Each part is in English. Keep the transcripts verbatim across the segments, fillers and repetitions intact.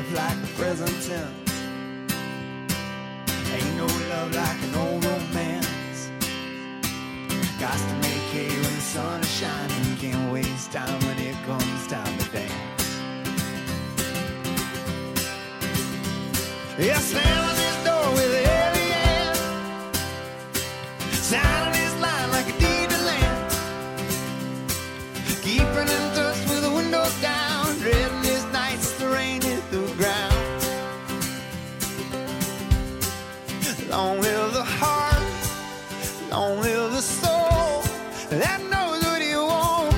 live like the present tense. Ain't no love like an old romance. Got to make hay when the sun is shining. Can't waste time when it comes time to dance. Yeah, slamming this door with a heavy hand, sounding his line like a deed to land. Keeping in touch with the windows down, dreading his nights as the rain hit the ground. Long live the heart, long live the soul that knows what you want.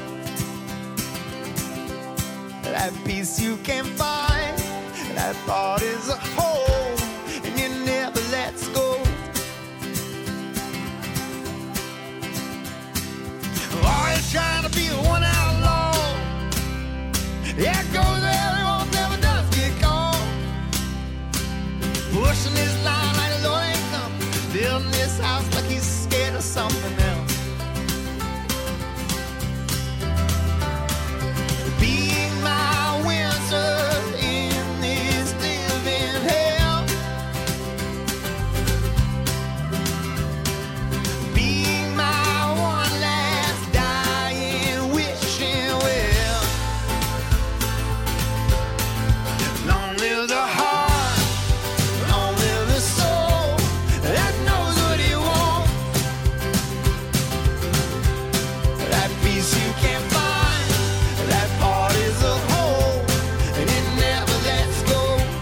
That peace you can't find, that thought is a hole, and you never lets go. Are you trying to be a one outlaw? Yeah, it goes there, it won't never does get caught. Pushing his line like a Lord ain't coming, building this house like he's scared of something else. Being my winter in this living hell. Being my one last dying wishing well. Long live the heart, long live the soul that knows what he wants. That peace you can't find, that part is a hole, and it never lets go.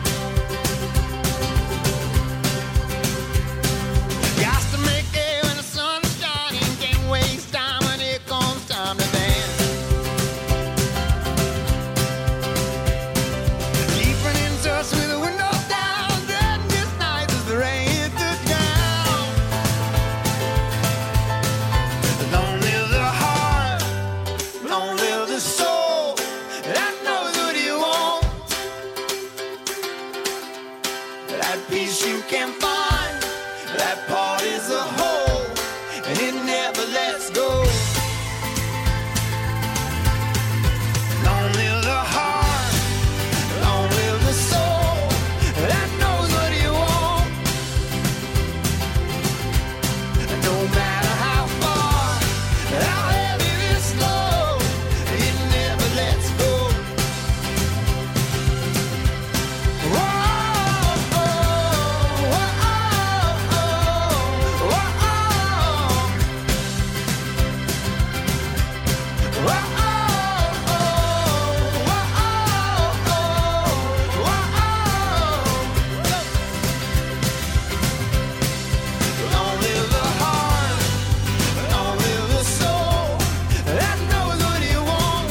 Got to make hay when the sun is shining. Can't waste time when it comes time to dance. Keeping in touch with the windows down, dreading this night as the rain hit the ground. Long live the heart, long live the soul that knows what you want. That peace you can't find, that part is a hole, and it never lets go. Long live the heart, long live the soul that knows what you want. No matter how far, how heavy this load, it never lets go. Whoa, whoa, whoa, whoa, long live the heart, long live the soul that knows what you want.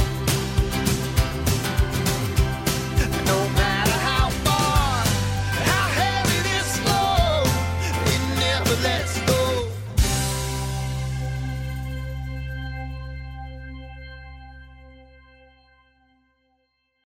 No matter how far, how heavy this load, it never lets